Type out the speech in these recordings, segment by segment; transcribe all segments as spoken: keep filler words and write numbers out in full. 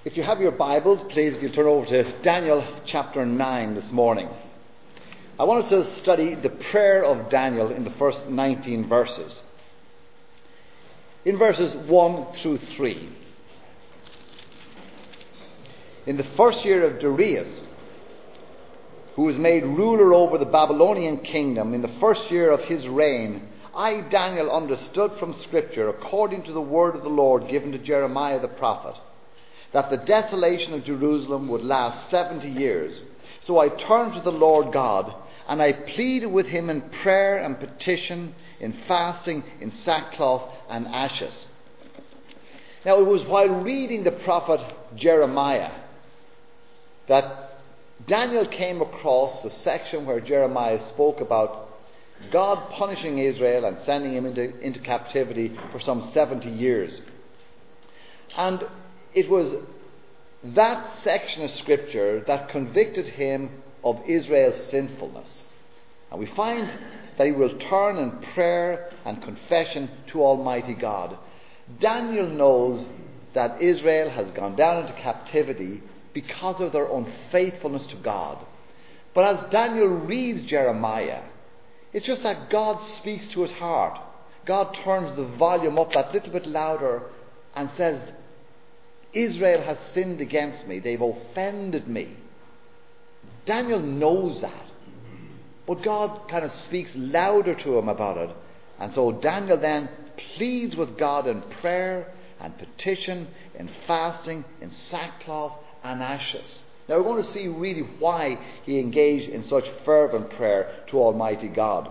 If you have your Bibles, please, if you turn over to Daniel chapter nine this morning. I want us to study the prayer of Daniel in the first nineteen verses. In verses one through three. In the first year of Darius, who was made ruler over the Babylonian kingdom, in the first year of his reign, I, Daniel, understood from Scripture, according to the word of the Lord given to Jeremiah the prophet, that the desolation of Jerusalem would last seventy years. So I turned to the Lord God, and I pleaded with him in prayer and petition, in fasting, in sackcloth and ashes. Now it was while reading the prophet Jeremiah that Daniel came across the section where Jeremiah spoke about God punishing Israel and sending him into, into captivity for some seventy years. And it was that section of Scripture that convicted him of Israel's sinfulness. And we find that he will turn in prayer and confession to Almighty God. Daniel knows that Israel has gone down into captivity because of their unfaithfulness to God. But as Daniel reads Jeremiah, it's just that God speaks to his heart. God turns the volume up that little bit louder and says, Israel has sinned against me. They've offended me. Daniel knows that. But God kind of speaks louder to him about it. And so Daniel then pleads with God in prayer and petition, in fasting, in sackcloth and ashes. Now we're going to see really why he engaged in such fervent prayer to Almighty God.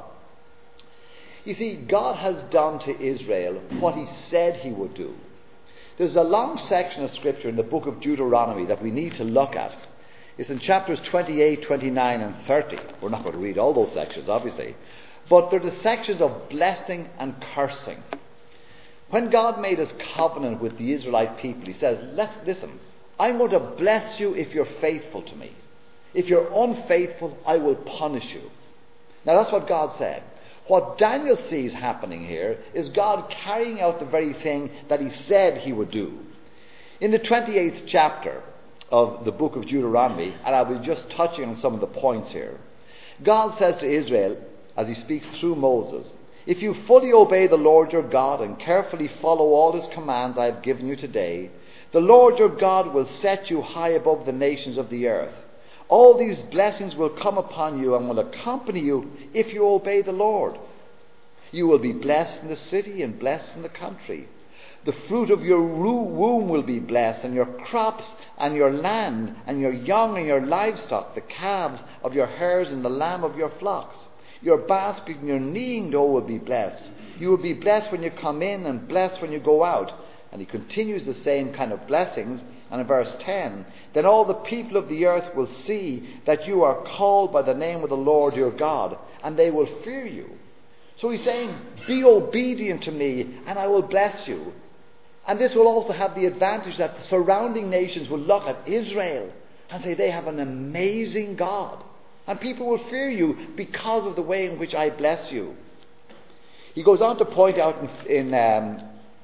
You see, God has done to Israel what he said he would do. There's a long section of Scripture in the book of Deuteronomy that we need to look at. It's in chapters twenty-eight, twenty-nine and thirty. We're not going to read all those sections, obviously. But they're the sections of blessing and cursing. When God made his covenant with the Israelite people, he says, Let's, listen, I'm going to bless you if you're faithful to me. If you're unfaithful, I will punish you. Now that's what God said. What Daniel sees happening here is God carrying out the very thing that he said he would do. In the twenty-eighth chapter of the book of Deuteronomy, and I'll be just touching on some of the points here, God says to Israel, as he speaks through Moses, if you fully obey the Lord your God and carefully follow all his commands I have given you today, the Lord your God will set you high above the nations of the earth. All these blessings will come upon you and will accompany you if you obey the Lord. You will be blessed in the city and blessed in the country. The fruit of your womb will be blessed, and your crops and your land and your young and your livestock, the calves of your herds and the lamb of your flocks. Your basket and your kneading dough will be blessed. You will be blessed when you come in and blessed when you go out. And he continues the same kind of blessings. And in verse ten, then all the people of the earth will see that you are called by the name of the Lord your God, and they will fear you. So he's saying, be obedient to me, and I will bless you. And this will also have the advantage that the surrounding nations will look at Israel and say, they have an amazing God. And people will fear you because of the way in which I bless you. He goes on to point out in, in um,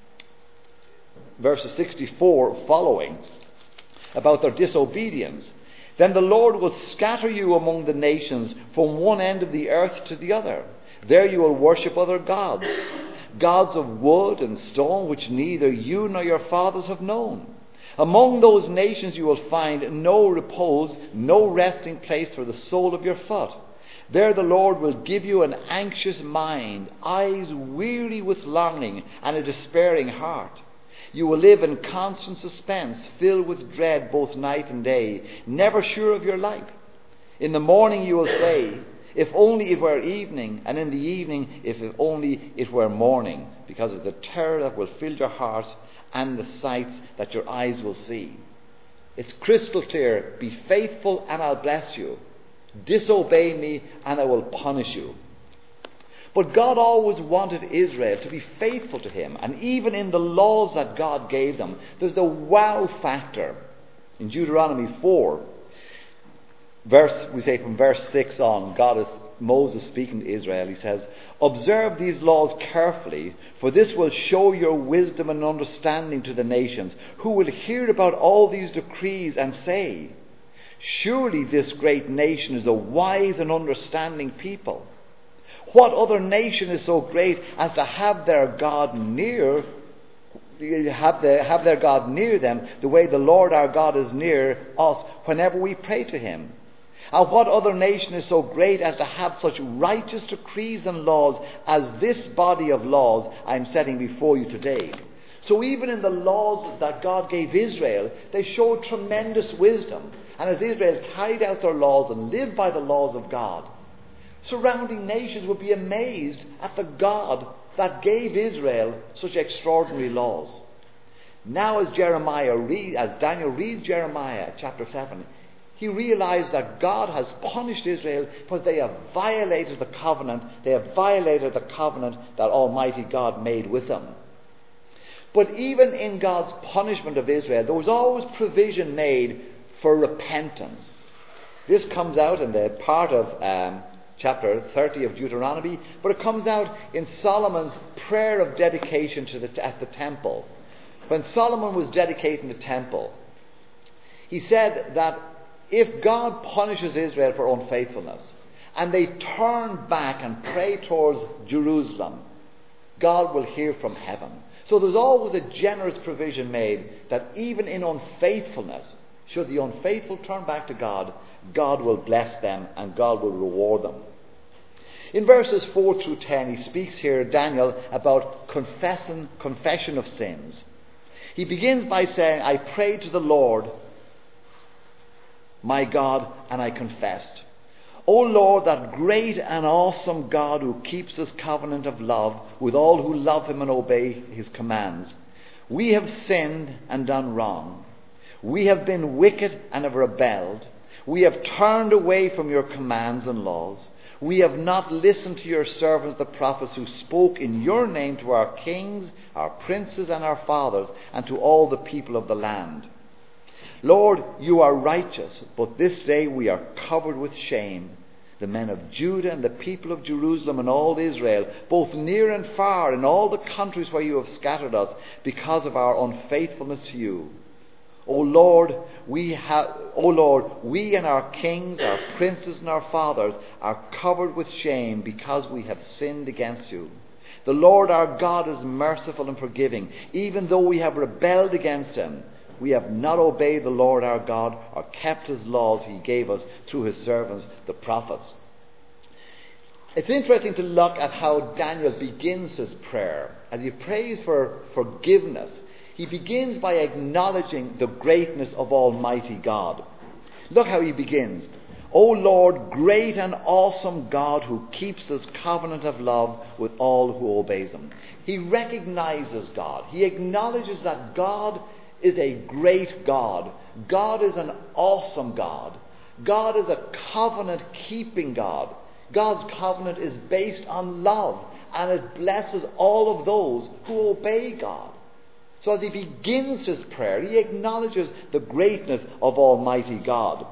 verses sixty-four following about their disobedience. Then the Lord will scatter you among the nations from one end of the earth to the other. There you will worship other gods, gods of wood and stone, which neither you nor your fathers have known. Among those nations you will find no repose, no resting place for the sole of your foot. There the Lord will give you an anxious mind, eyes weary with longing, and a despairing heart. You will live in constant suspense, filled with dread both night and day, never sure of your life. In the morning you will say, if only it were evening, and in the evening, if only it were morning, because of the terror that will fill your heart and the sights that your eyes will see. It's crystal clear. Be faithful and I'll bless you. Disobey me and I will punish you. But God always wanted Israel to be faithful to him. And even in the laws that God gave them, there's the wow factor. In Deuteronomy four, verse, we say from verse six on, God is, Moses speaking to Israel, he says, "Observe these laws carefully, for this will show your wisdom and understanding to the nations, who will hear about all these decrees and say, 'Surely this great nation is a wise and understanding people.' What other nation is so great as to have their God near, have, the, have their God near them, the way the Lord our God is near us whenever we pray to him? And what other nation is so great as to have such righteous decrees and laws as this body of laws I am setting before you today?" So even in the laws that God gave Israel, they showed tremendous wisdom. And as Israel carried out their laws and lived by the laws of God, surrounding nations would be amazed at the God that gave Israel such extraordinary laws. Now as Jeremiah read, as Daniel reads Jeremiah chapter seven, he realized that God has punished Israel because they have violated the covenant. They have violated the covenant that Almighty God made with them. But even in God's punishment of Israel, there was always provision made for repentance. This comes out in the part of um, chapter thirty of Deuteronomy, but it comes out in Solomon's prayer of dedication to the, at the temple. When Solomon was dedicating the temple, he said that if God punishes Israel for unfaithfulness and they turn back and pray towards Jerusalem, God will hear from heaven. So there's always a generous provision made that even in unfaithfulness, should the unfaithful turn back to God, God will bless them and God will reward them. In verses four through ten, he speaks here, Daniel, about confessing, confession of sins. He begins by saying, "I prayed to the Lord, my God, and I confessed. O Lord, that great and awesome God who keeps his covenant of love with all who love him and obey his commands. We have sinned and done wrong. We have been wicked and have rebelled. We have turned away from your commands and laws. We have not listened to your servants, the prophets, who spoke in your name to our kings, our princes, and our fathers, and to all the people of the land. Lord, you are righteous, but this day we are covered with shame, the men of Judah and the people of Jerusalem and all Israel, both near and far, in all the countries where you have scattered us, because of our unfaithfulness to you. O Lord, we have, O Lord, we and our kings, our princes and our fathers are covered with shame because we have sinned against you. The Lord our God is merciful and forgiving, even though we have rebelled against him. We have not obeyed the Lord our God or kept his laws he gave us through his servants, the prophets." It's interesting to look at how Daniel begins his prayer. As he prays for forgiveness, he begins by acknowledging the greatness of Almighty God. Look how he begins. "O Lord, great and awesome God who keeps his covenant of love with all who obeys him." He recognizes God. He acknowledges that God is a great God. God is an awesome God. God is a covenant-keeping God. God's covenant is based on love, and it blesses all of those who obey God. So as he begins his prayer, he acknowledges the greatness of Almighty God.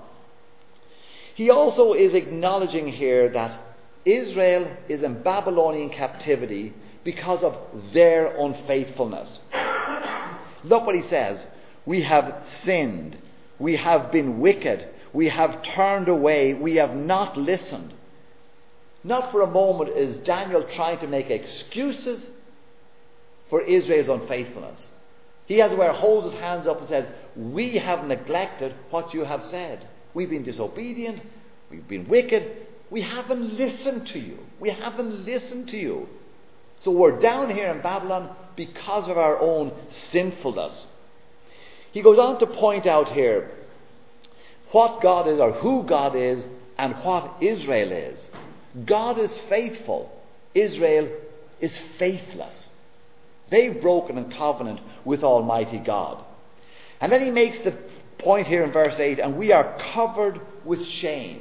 He also is acknowledging here that Israel is in Babylonian captivity because of their unfaithfulness. Look what he says. "We have sinned. We have been wicked. We have turned away. We have not listened." Not for a moment is Daniel trying to make excuses for Israel's unfaithfulness. He, as it were, holds his hands up and says, "We have neglected what you have said. We've been disobedient. We've been wicked. We haven't listened to you. We haven't listened to you. So we're down here in Babylon because of our own sinfulness." He goes on to point out here what God is, or who God is, and what Israel is. God is faithful. Israel is faithless. They've broken in covenant with Almighty God. And then he makes the point here in verse eight, "And we are covered with shame."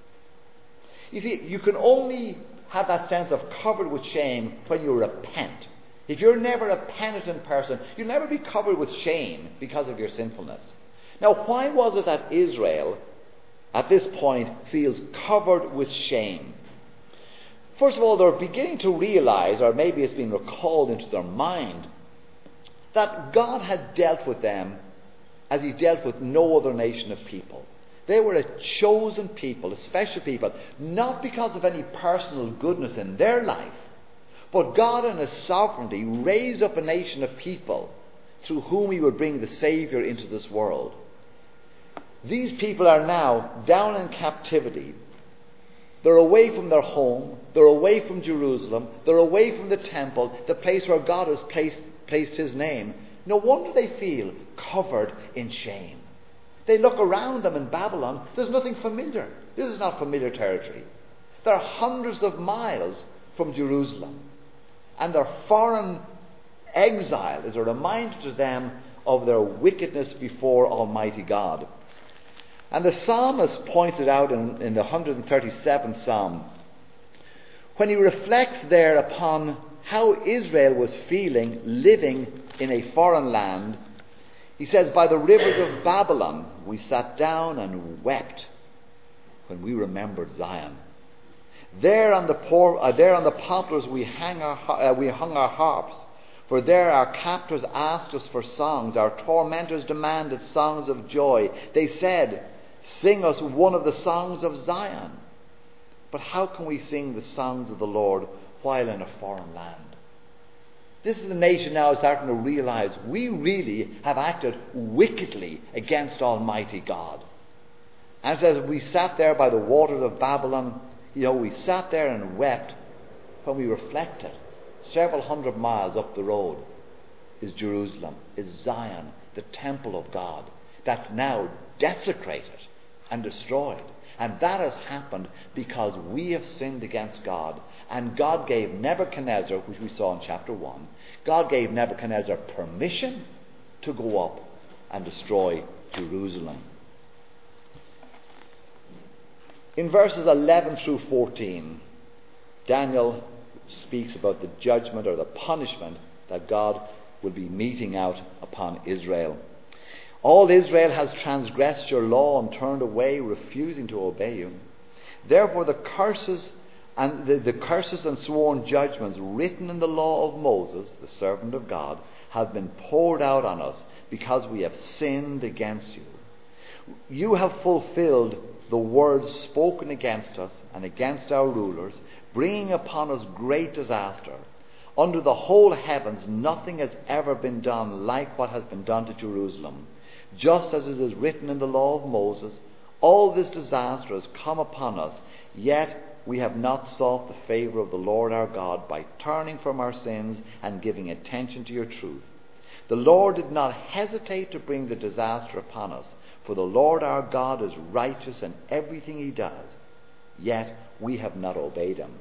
You see, you can only have that sense of covered with shame when you repent. If you're never a penitent person, you'll never be covered with shame because of your sinfulness. Now, why was it that Israel at this point, feels covered with shame. First of all, they're beginning to realize, or maybe it's been recalled into their mind, that God had dealt with them as he dealt with no other nation of people. They were a chosen people, a special people, not because of any personal goodness in their life, but God in his sovereignty raised up a nation of people through whom he would bring the Saviour into this world. These people are now down in captivity. They're away from their home. They're away from Jerusalem. They're away from the temple, the place where God has placed, placed his name. No wonder they feel covered in shame. They look around them in Babylon. There's nothing familiar. This is not familiar territory. They're hundreds of miles from Jerusalem. And their foreign exile is a reminder to them of their wickedness before Almighty God. And the psalmist pointed out in, in the one hundred thirty-seventh Psalm, when he reflects there upon how Israel was feeling living in a foreign land, he says, "By the rivers of Babylon we sat down and wept when we remembered Zion. There on the, poor, uh, there on the poplars we, hang our, uh, we hung our harps, for there our captors asked us for songs, our tormentors demanded songs of joy. They said, 'Sing us one of the songs of Zion.' But how can we sing the songs of the Lord while in a foreign land?" This is the nation now starting to realize we really have acted wickedly against Almighty God. And it says, we sat there by the waters of Babylon. You know, we sat there and wept when we reflected. Several hundred miles up the road is Jerusalem, is Zion, the temple of God, that's now desecrated and destroyed. And that has happened because we have sinned against God. And God gave Nebuchadnezzar, which we saw in chapter one, God gave Nebuchadnezzar permission to go up and destroy Jerusalem. In verses eleven through fourteen, Daniel speaks about the judgment or the punishment that God will be meting out upon Israel. All Israel has transgressed your law and turned away, refusing to obey you. Therefore the curses and the, the curses and sworn judgments written in the law of Moses, the servant of God, have been poured out on us because we have sinned against you. You have fulfilled the words spoken against us and against our rulers, bringing upon us great disaster. Under the whole heavens nothing has ever been done like what has been done to Jerusalem. Just as it is written in the law of Moses, all this disaster has come upon us, yet we have not sought the favour of the Lord our God by turning from our sins and giving attention to your truth. The Lord did not hesitate to bring the disaster upon us, for the Lord our God is righteous in everything he does, yet we have not obeyed him.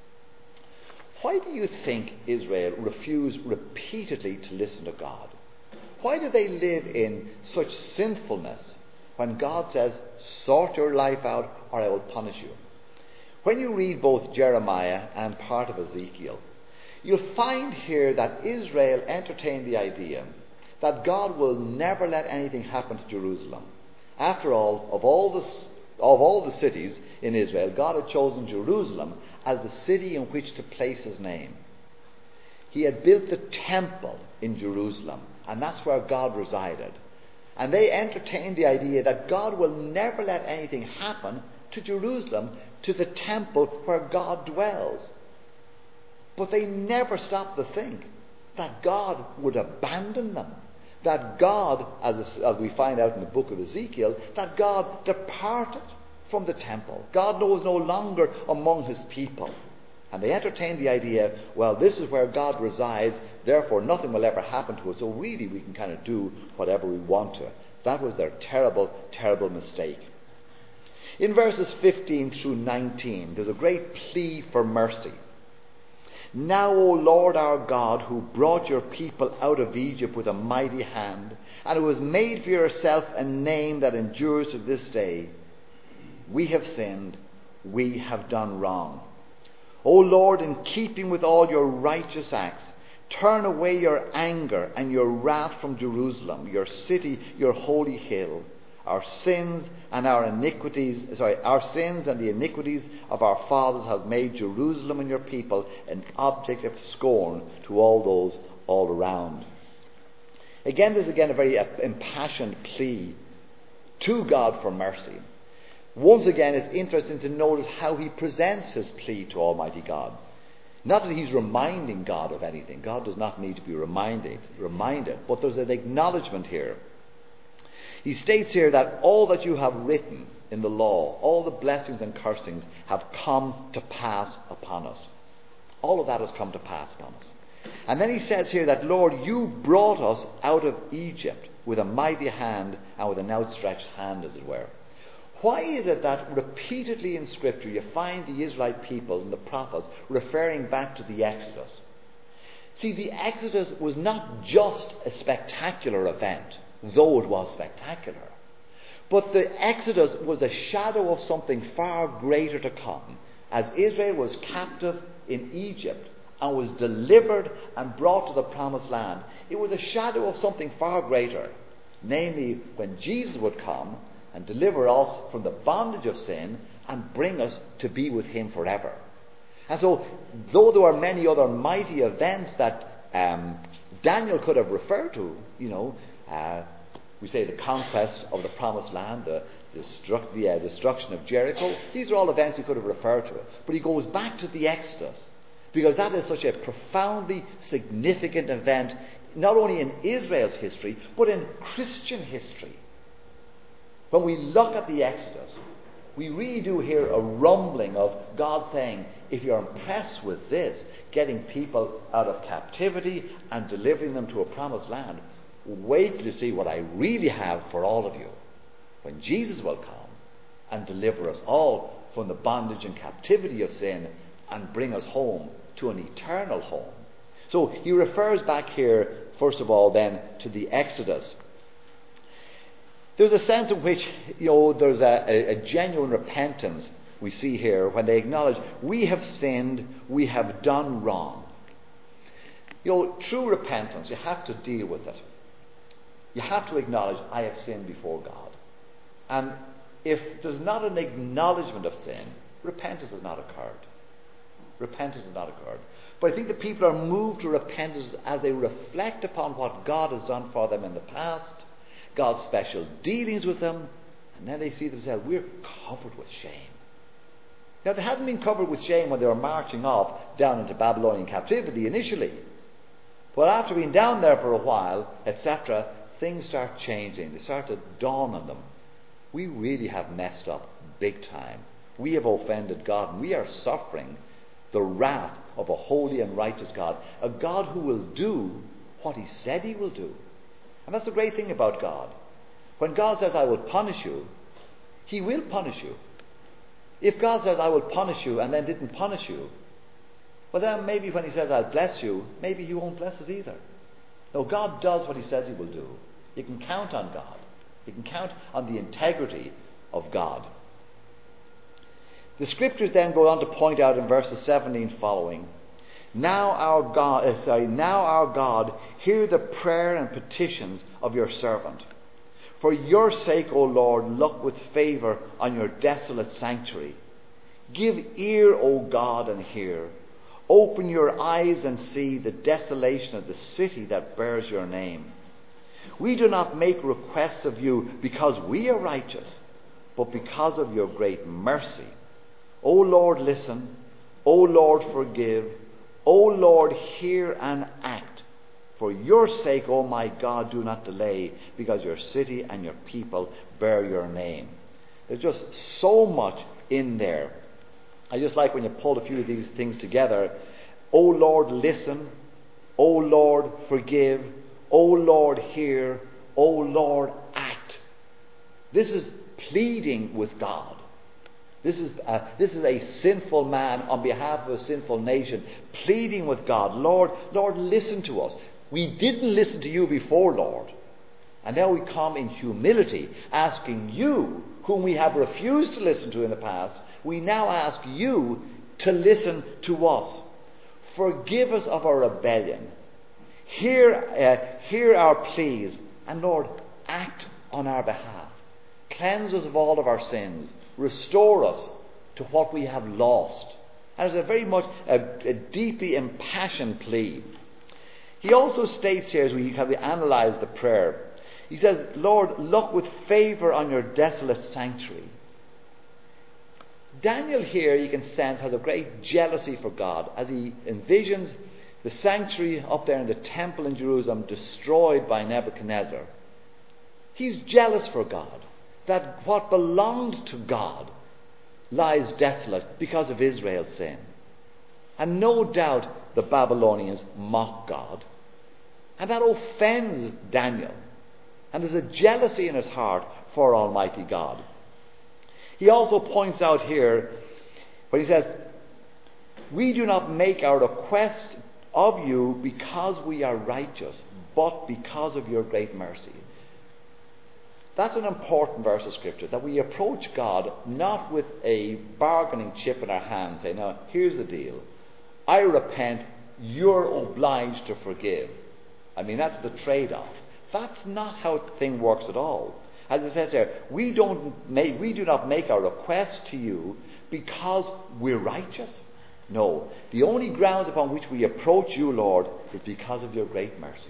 Why do you think Israel refused repeatedly to listen to God? Why do they live in such sinfulness when God says, sort your life out or I will punish you? When you read both Jeremiah and part of Ezekiel, you'll find here that Israel entertained the idea that God will never let anything happen to Jerusalem. After all, of all the, of all the cities in Israel, God had chosen Jerusalem as the city in which to place his name. He had built the temple in Jerusalem, and that's where God resided. And they entertained the idea that God will never let anything happen to Jerusalem, to the temple where God dwells. But they never stopped to think that God would abandon them. That God, as, as we find out in the book of Ezekiel, that God departed from the temple. God was no longer among his people. And they entertained the idea, well, this is where God resides, therefore nothing will ever happen to us, so really we can kind of do whatever we want to. That was their terrible, terrible mistake. In verses fifteen through nineteen, there's a great plea for mercy. Now, O Lord our God, who brought your people out of Egypt with a mighty hand, and who has made for yourself a name that endures to this day, we have sinned, we have done wrong. O Lord, in keeping with all your righteous acts, turn away your anger and your wrath from Jerusalem, your city, your holy hill. Our sins and our iniquities, sorry, our sins and the iniquities of our fathers have made Jerusalem and your people an object of scorn to all those all around. Again, there's again a very impassioned plea to God for mercy. Once again, it's interesting to notice how he presents his plea to Almighty God. Not that he's reminding God of anything. God does not need to be reminded, reminded, but there's an acknowledgement here. He states here that all that you have written in the law, all the blessings and cursings, have come to pass upon us. All of that has come to pass upon us. And then he says here that, Lord, you brought us out of Egypt with a mighty hand and with an outstretched hand, as it were. Why is it that repeatedly in Scripture you find the Israelite people and the prophets referring back to the Exodus? See, the Exodus was not just a spectacular event, though it was spectacular. But the Exodus was a shadow of something far greater to come, as Israel was captive in Egypt and was delivered and brought to the promised land. It was a shadow of something far greater, namely when Jesus would come and deliver us from the bondage of sin and bring us to be with him forever. And so, though there are many other mighty events that um, Daniel could have referred to, you know, uh, we say the conquest of the promised land, the, destruct, the uh, destruction of Jericho, these are all events he could have referred to. But he goes back to the Exodus, because that is such a profoundly significant event, not only in Israel's history, but in Christian history. When we look at the Exodus, we really do hear a rumbling of God saying, if you're impressed with this, getting people out of captivity and delivering them to a promised land, wait till you see what I really have for all of you when Jesus will come and deliver us all from the bondage and captivity of sin and bring us home to an eternal home. So he refers back here, first of all, then, to the Exodus. There's a sense in which, you know, there's a, a, a genuine repentance we see here when they acknowledge, we have sinned, we have done wrong. You know, true repentance, you have to deal with it. You have to acknowledge, I have sinned before God. And if there's not an acknowledgement of sin, repentance has not occurred. Repentance has not occurred. But I think the people are moved to repentance as they reflect upon what God has done for them in the past, God's special dealings with them, and then they see themselves, we're covered with shame. Now, they hadn't been covered with shame when they were marching off down into Babylonian captivity initially. But after being down there for a while, et cetera, things start changing. They start to dawn on them. We really have messed up big time. We have offended God, and we are suffering the wrath of a holy and righteous God, a God who will do what he said he will do. And that's the great thing about God. When God says, I will punish you, he will punish you. If God says, I will punish you, and then didn't punish you, well then maybe when he says, I'll bless you, maybe he won't bless us either. No, God does what he says he will do. You can count on God. You can count on the integrity of God. The scriptures then go on to point out in verses seventeen following, Now our God, uh, sorry, now our God, hear the prayer and petitions of your servant. For your sake, O Lord, look with favour on your desolate sanctuary. Give ear, O God, and hear. Open your eyes and see the desolation of the city that bears your name. We do not make requests of you because we are righteous, but because of your great mercy. O Lord, listen. O Lord, forgive. O Lord, hear and act. For your sake, O my God, do not delay, because your city and your people bear your name. There's just so much in there. I just like when you pull a few of these things together. O Lord, listen. O Lord, forgive. O Lord, hear. O Lord, act. This is pleading with God. This is, uh, this is a sinful man on behalf of a sinful nation pleading with God. Lord, Lord, listen to us. We didn't listen to you before, Lord. And now we come in humility asking you, whom we have refused to listen to in the past, we now ask you to listen to us. Forgive us of our rebellion. Hear, uh, hear our pleas. And Lord, act on our behalf. cleanse us of all of our sins, restore us to what we have lost. And it's a very much a, a deeply impassioned plea. He also states here, as we have analysed the prayer, he says, Lord, look with favour on your desolate sanctuary. Daniel here, you can sense, has a great jealousy for God as he envisions the sanctuary up there in the temple in Jerusalem destroyed by Nebuchadnezzar. He's jealous for God, that what belonged to God lies desolate because of Israel's sin. And no doubt the Babylonians mock God. And that offends Daniel. And there's a jealousy in his heart for Almighty God. He also points out here, when he says, we do not make our request of you because we are righteous, but because of your great mercy. That's an important verse of Scripture, that we approach God not with a bargaining chip in our hand, saying, now, here's the deal. I repent, you're obliged to forgive. I mean, that's the trade-off. That's not how the thing works at all. As it says there, we don't make, we do not make our request to you because we're righteous. No, the only grounds upon which we approach you, Lord, is because of your great mercy.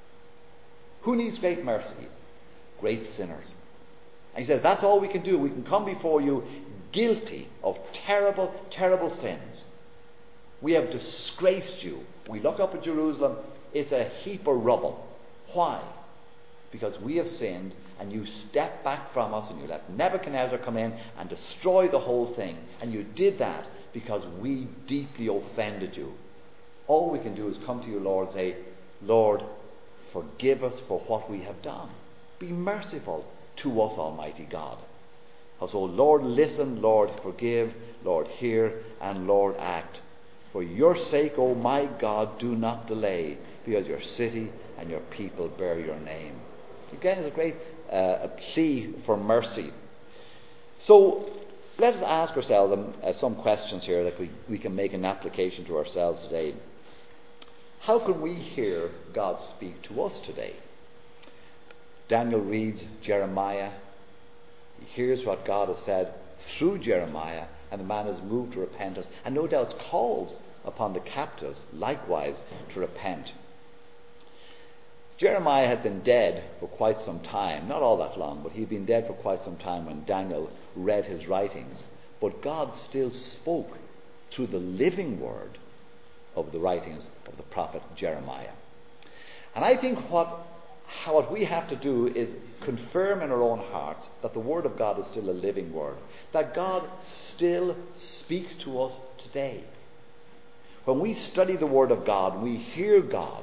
Who needs great mercy? Great sinners. And he says that's all we can do. We can come before you guilty of terrible, terrible sins. We have disgraced you. We look up at Jerusalem, it's a heap of rubble. Why? Because we have sinned, and you stepped back from us, and you let Nebuchadnezzar come in and destroy the whole thing. And you did that because we deeply offended you. All we can do is come to you, Lord, and say, Lord, forgive us for what we have done. Be merciful to us, Almighty God. So, Lord, listen, Lord, forgive, Lord, hear, and Lord, act. For your sake, O my God, do not delay, because your city and your people bear your name. Again, it's a great uh, a plea for mercy. So, let us ask ourselves um, uh, some questions here that we, we can make an application to ourselves today. How can we hear God speak to us today? Daniel reads Jeremiah. He hears what God has said through Jeremiah, and the man is moved to repentance, and no doubt calls upon the captives likewise to repent. Jeremiah had been dead for quite some time, not all that long, but he had been dead for quite some time when Daniel read his writings. But God still spoke through the living word of the writings of the prophet Jeremiah. And I think what, how, what we have to do is confirm in our own hearts that the word of God is still a living word, that God still speaks to us today. When we study the word of God and we hear God,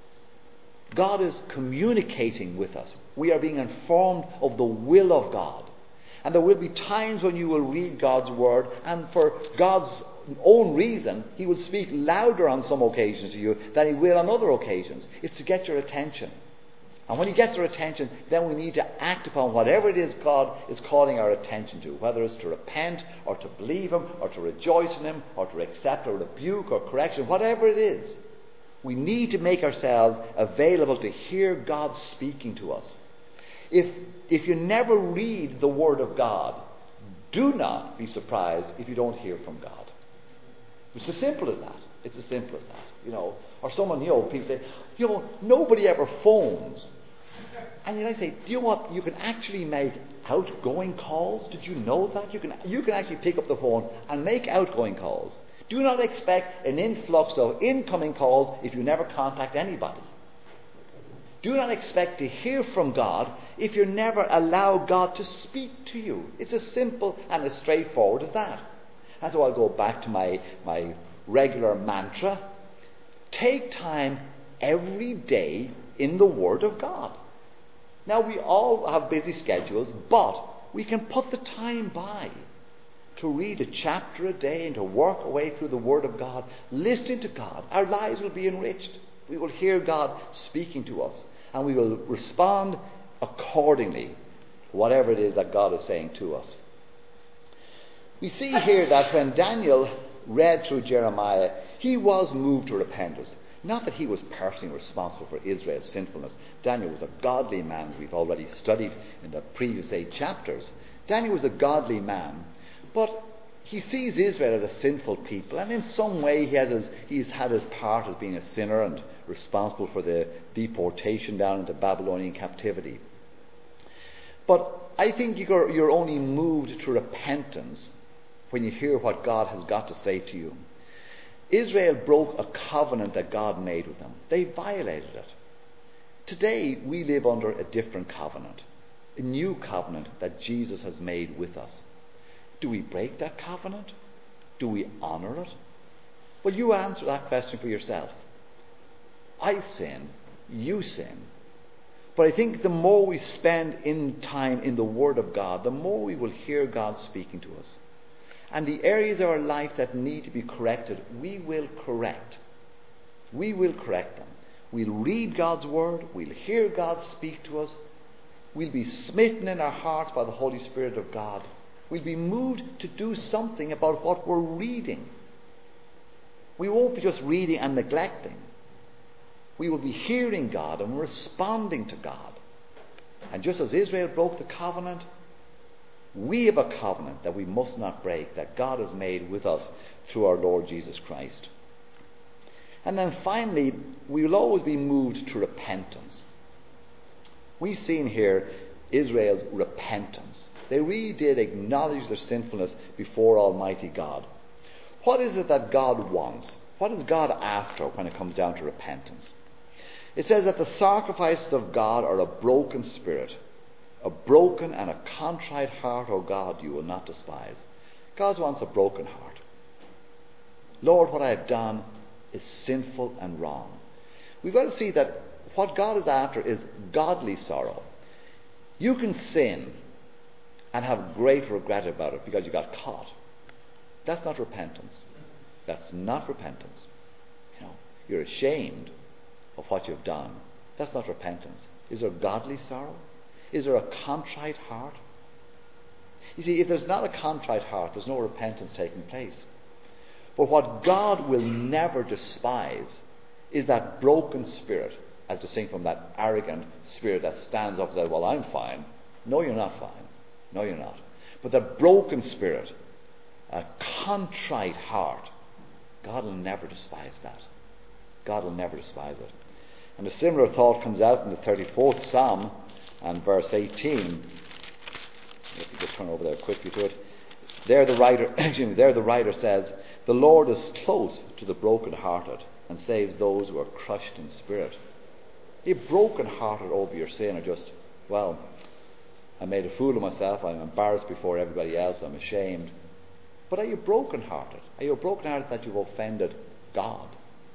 God is communicating with us. We are being informed of the will of God. And there will be times when you will read God's word, and for God's own reason, he will speak louder on some occasions to you than he will on other occasions. It's to get your attention. And when he gets our attention, then we need to act upon whatever it is God is calling our attention to, whether it's to repent, or to believe him, or to rejoice in him, or to accept a rebuke or correction, whatever it is. We need to make ourselves available to hear God speaking to us. If, if you never read the Word of God, do not be surprised if you don't hear from God. It's as simple as that. It's as simple as that. You know, or someone, you know, people say, you know, nobody ever phones. And you know, I say, do you know what? You can actually make outgoing calls. Did you know that? You can, you can actually pick up the phone and make outgoing calls. Do not expect an influx of incoming calls if you never contact anybody. Do not expect to hear from God if you never allow God to speak to you. It's as simple and as straightforward as that. And so I'll go back to my, my regular mantra. Take time every day in the Word of God. Now, we all have busy schedules, but we can put the time by to read a chapter a day and to work our way through the Word of God, listening to God. Our lives will be enriched. We will hear God speaking to us, and we will respond accordingly to whatever it is that God is saying to us. We see here that when Daniel read through Jeremiah, he was moved to repentance. Not that he was personally responsible for Israel's sinfulness. Daniel was a godly man, as we've already studied in the previous eight chapters. Daniel was a godly man, but he sees Israel as a sinful people, and in some way he has his, he's had his part as being a sinner and responsible for the deportation down into Babylonian captivity. But I think you're, you're only moved to repentance when you hear what God has got to say to you. Israel broke a covenant that God made with them. They violated it. Today we live under a different covenant, a new covenant that Jesus has made with us. Do we break that covenant? Do we honour it? Well, you answer that question for yourself. I sin, you sin. But I think the more we spend in time in the Word of God, the more we will hear God speaking to us. And the areas of our life that need to be corrected, we will correct. We will correct them. We'll read God's Word, we'll hear God speak to us, we'll be smitten in our hearts by the Holy Spirit of God. We'll be moved to do something about what we're reading. We won't be just reading and neglecting. We will be hearing God and responding to God. And just as Israel broke the covenant, we have a covenant that we must not break, that God has made with us through our Lord Jesus Christ. And then finally, we will always be moved to repentance. We've seen here Israel's repentance. They really did acknowledge their sinfulness before Almighty God. What is it that God wants? What is God after when it comes down to repentance? It says that the sacrifices of God are a broken spirit. A broken and a contrite heart, O God, you will not despise. God wants a broken heart. Lord, what I have done is sinful and wrong. We've got to see that what God is after is godly sorrow. You can sin and have great regret about it because you got caught. That's not repentance. That's not repentance. You know, you're ashamed of what you've done. That's not repentance. Is there godly sorrow? Is there a contrite heart? You see, if there's not a contrite heart, there's no repentance taking place. But what God will never despise is that broken spirit, as distinct from that arrogant spirit that stands up and says, well, I'm fine. No, you're not fine. No, you're not. But the broken spirit, a contrite heart, God will never despise that. God will never despise it. And a similar thought comes out in the thirty-fourth Psalm and verse eighteen. If you just turn over there quickly to it. There the writer, excuse me, there the writer says, the Lord is close to the brokenhearted and saves those who are crushed in spirit. Are you broken-hearted over your sin, or just, well, I made a fool of myself, I'm embarrassed before everybody else, I'm ashamed. But are you broken-hearted? Are you broken-hearted that you've offended God?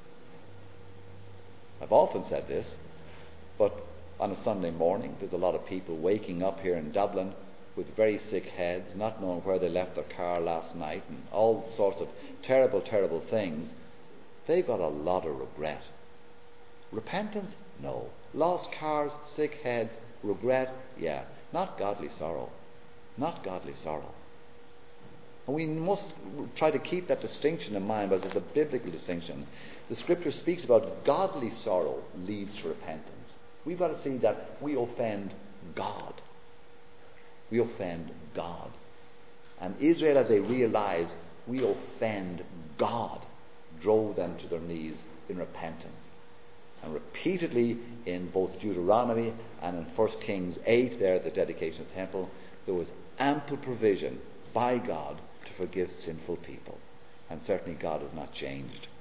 I've often said this, but on a Sunday morning, there's a lot of people waking up here in Dublin with very sick heads, not knowing where they left their car last night, and all sorts of terrible, terrible things. They've got a lot of regret. Repentance? No. Lost cars, sick heads, regret? Yeah. Not godly sorrow. Not godly sorrow. And we must try to keep that distinction in mind, because it's a biblical distinction. The Scripture speaks about godly sorrow leads to repentance. We've got to see that we offend God. We offend God. And Israel, as they realize we offend God, drove them to their knees in repentance. And repeatedly in both Deuteronomy and in First Kings eight, there at the dedication of the temple, there was ample provision by God to forgive sinful people. And certainly God has not changed.